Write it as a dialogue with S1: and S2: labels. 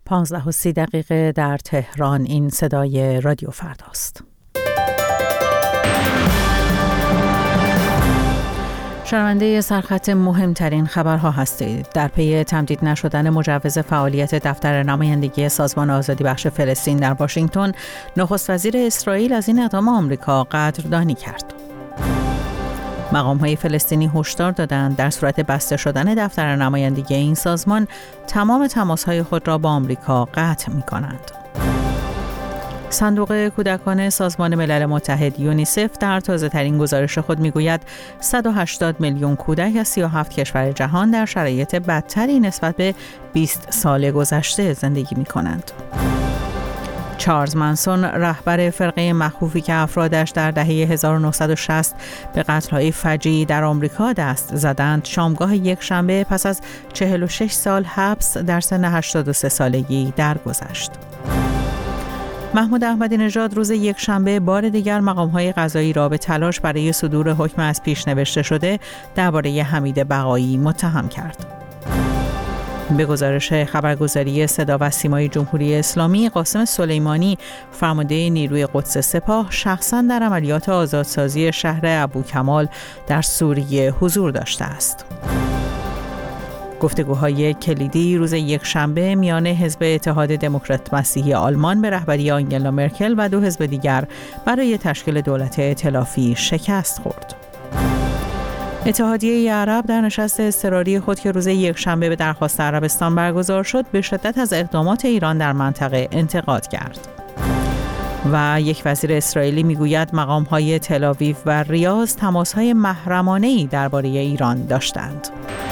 S1: 15:30 در تهران. این صدای رادیو فرداست. شنونده سرخط مهمترین خبرها هستید. در پی تمدید نشدن مجوز فعالیت دفتر نمایندگی سازمان آزادی بخش فلسطین در واشنگتن، نخست وزیر اسرائیل از این اقدام آمریکا قدردانی کرد. مقام‌های فلسطینی هشدار دادند در صورت بسته شدن دفتر نمایندگی این سازمان، تمام تماس‌های خود را با آمریکا قطع می‌کنند. صندوق کودکان سازمان ملل متحد یونیسف در تازه‌ترین گزارش خود می‌گوید 180 میلیون کودک از 37 کشور جهان در شرایط بدتری نسبت به 20 سال گذشته زندگی می‌کنند. چارلز منسون، رهبر فرقه مخوفی که افرادش در دهه 1960 به قتل‌های فجیعی در آمریکا دست زدند، شامگاه یک شنبه پس از 46 سال حبس در سن 83 سالگی درگذشت. محمود احمدی نژاد روز یک شنبه بار دیگر مقام‌های قضایی را به تلاش برای صدور حکم از پیش نوشته شده درباره حمید بقایی متهم کرد. به گزارش خبرگزاری صدا و سیمای جمهوری اسلامی، قاسم سلیمانی، فرمانده نیروی قدس سپاه، شخصاً در عملیات آزادسازی شهر ابوکمال در سوریه حضور داشته است. گفتگوهای کلیدی روز یک شنبه میان حزب اتحاد دموکرات مسیحی آلمان به رهبری آنگلا مرکل و دو حزب دیگر برای تشکیل دولت ائتلافی شکست خورد. اتحادیه عرب در نشست اضطراری خود که روز یک شنبه به درخواست عربستان برگزار شد، به شدت از اقدامات ایران در منطقه انتقاد کرد. و یک وزیر اسرائیلی میگوید مقام‌های تل‌آویو و ریاض تماس‌های محرمانه‌ای درباره ایران داشتند.